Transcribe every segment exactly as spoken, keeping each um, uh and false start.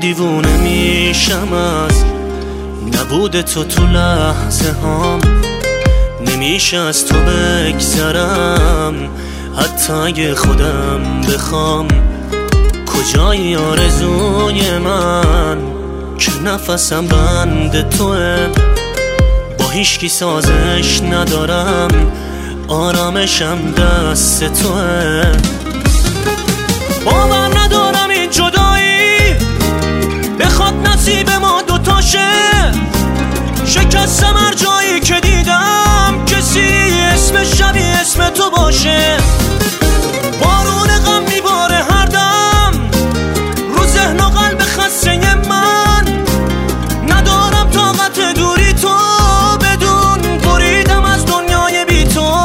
دیوونه میشم از نبود تو تو لحظه هام. نمیشه از تو بگذرم حتی اگه خودم بخوام. کجای آرزوی من که نفسم بند توه. با هیچکی سازش ندارم آرامشم دست توه. باور ندارم این جدایی بخواد نصیب ما دوتاشه. شکستم هر جایی که دیدم کسی اسم شبیه اسم تو باشه. بارون غم میباره هر دم رو ذهن و قلب خسته من. ندارم طاقت دوری تو بدون بریدم از دنیای بی تو.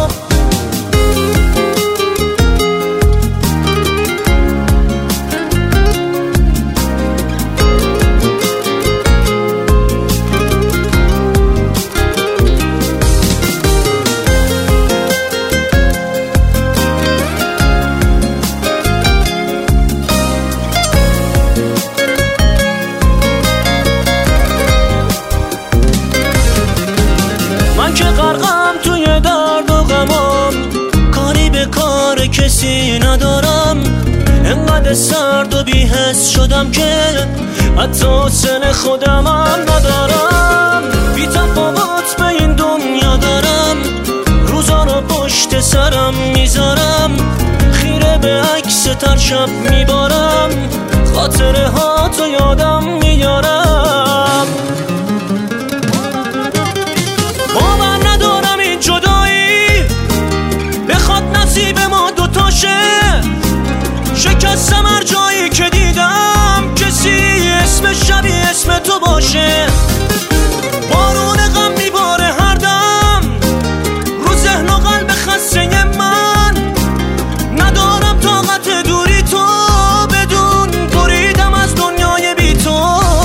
من که غرقم توی درد و غمام، کاری به کار کسی ندارم. انقدر سرد و بی‌حس شدم که حتی حسن خودم هم ندارم. بی تفاوت به این دنیا دارم، روزا رو پشت سرم میذارم. خیره به عکس تر شب میبارم، خاطره ها تو یادم میارم. باور ندارم این جدایی بخواد نصیب ما دوتاشه. شکستم هر جایی که دیدم کسی اسم شبیه اسم تو باشه. بارون غم میباره هر دم رو ذهن و قلب خسته من. ندارم طاقت دوری تو بدون بریدم از دنیای بی تو.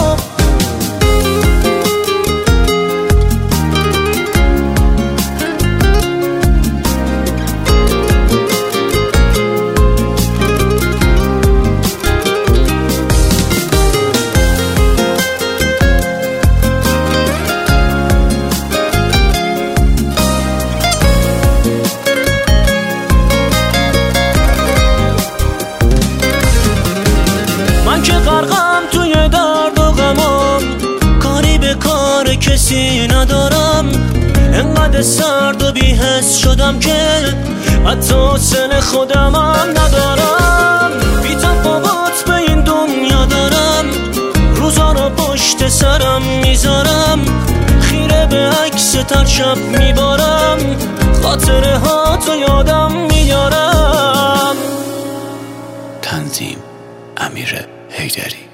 من که غرقم توی درد و غمام، کاری به کار کسی ندارم. انقدر سرد و بی‌حس شدم که حتی حسن خودم هم ندارم. بی تفاوت به این دنیا دارم، روزا رو پشت سرم میذارم. خیره به عکس تر شب میبارم، خاطره ها تو یادم میارم. تنظیم امیر حیدری.